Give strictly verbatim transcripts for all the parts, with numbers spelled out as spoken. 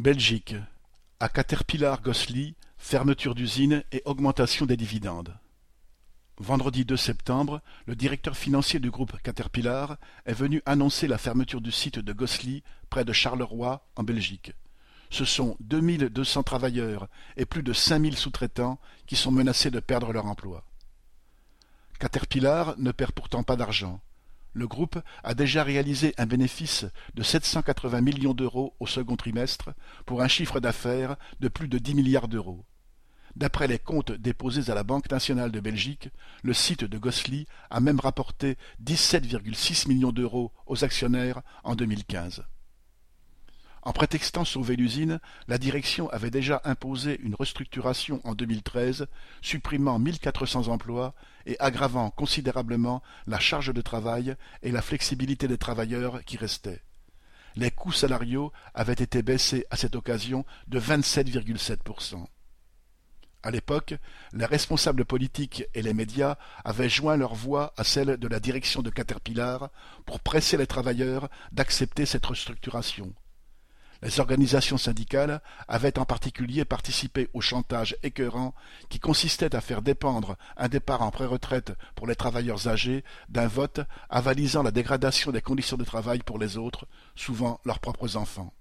Belgique. À Caterpillar-Gosselies, fermeture d'usine et augmentation des dividendes. Vendredi deux septembre, le directeur financier du groupe Caterpillar est venu annoncer la fermeture du site de Gosselies, près de Charleroi, en Belgique. Ce sont deux mille deux cents travailleurs et plus de cinq mille sous-traitants qui sont menacés de perdre leur emploi. Caterpillar ne perd pourtant pas d'argent. Le groupe a déjà réalisé un bénéfice de sept cent quatre-vingts millions d'euros au second trimestre pour un chiffre d'affaires de plus de dix milliards d'euros. D'après les comptes déposés à la Banque nationale de Belgique, le site de Gosselies a même rapporté dix-sept virgule six millions d'euros aux actionnaires en deux mille quinze. En prétextant sauver l'usine, la direction avait déjà imposé une restructuration en deux mille treize, supprimant mille quatre cents emplois et aggravant considérablement la charge de travail et la flexibilité des travailleurs qui restaient. Les coûts salariaux avaient été baissés à cette occasion de vingt-sept virgule sept pour cent. À l'époque, les responsables politiques et les médias avaient joint leur voix à celle de la direction de Caterpillar pour presser les travailleurs d'accepter cette restructuration. Les organisations syndicales avaient en particulier participé au chantage écœurant qui consistait à faire dépendre un départ en pré-retraite pour les travailleurs âgés d'un vote avalisant la dégradation des conditions de travail pour les autres, souvent leurs propres enfants.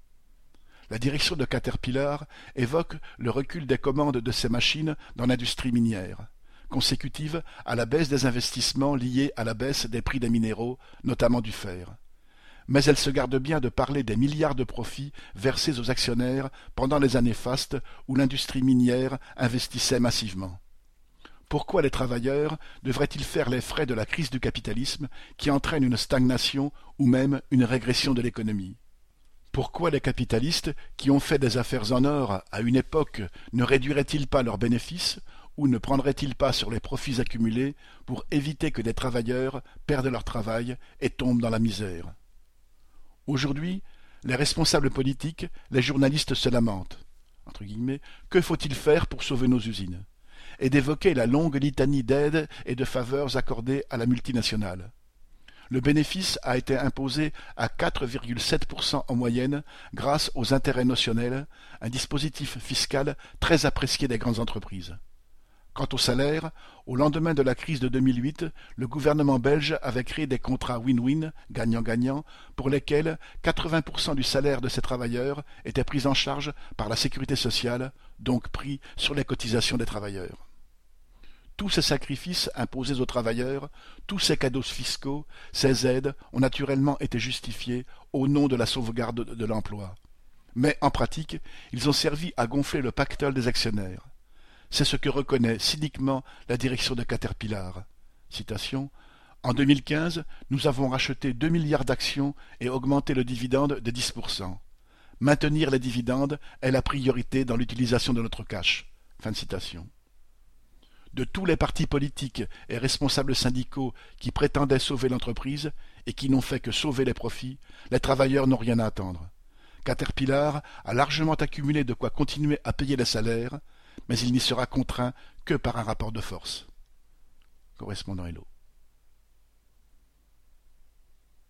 La direction de Caterpillar évoque le recul des commandes de ces machines dans l'industrie minière, consécutive à la baisse des investissements liés à la baisse des prix des minéraux, notamment du fer. Mais elle se garde bien de parler des milliards de profits versés aux actionnaires pendant les années fastes où l'industrie minière investissait massivement. Pourquoi les travailleurs devraient-ils faire les frais de la crise du capitalisme qui entraîne une stagnation ou même une régression de l'économie? Pourquoi les capitalistes qui ont fait des affaires en or à une époque ne réduiraient-ils pas leurs bénéfices ou ne prendraient-ils pas sur les profits accumulés pour éviter que des travailleurs perdent leur travail et tombent dans la misère? Aujourd'hui, les responsables politiques, les journalistes se lamentent. Entre guillemets, que faut-il faire pour sauver nos usines? Et d'évoquer la longue litanie d'aides et de faveurs accordées à la multinationale. Le bénéfice a été imposé à quatre virgule sept pour cent en moyenne grâce aux intérêts notionnels, un dispositif fiscal très apprécié des grandes entreprises. Quant au salaire, au lendemain de la crise de deux mille huit, le gouvernement belge avait créé des contrats win-win, gagnant-gagnant, pour lesquels quatre-vingts pour cent du salaire de ses travailleurs était pris en charge par la sécurité sociale, donc pris sur les cotisations des travailleurs. Tous ces sacrifices imposés aux travailleurs, tous ces cadeaux fiscaux, ces aides ont naturellement été justifiés au nom de la sauvegarde de l'emploi. Mais en pratique, ils ont servi à gonfler le pactole des actionnaires. C'est ce que reconnaît cyniquement la direction de Caterpillar. Citation, « En deux mille quinze, nous avons racheté deux milliards d'actions et augmenté le dividende de dix pour cent. Maintenir les dividendes est la priorité dans l'utilisation de notre cash. » Fin de citation. De tous les partis politiques et responsables syndicaux qui prétendaient sauver l'entreprise et qui n'ont fait que sauver les profits, les travailleurs n'ont rien à attendre. Caterpillar a largement accumulé de quoi continuer à payer les salaires, mais il n'y sera contraint que par un rapport de force. Correspondant Hello.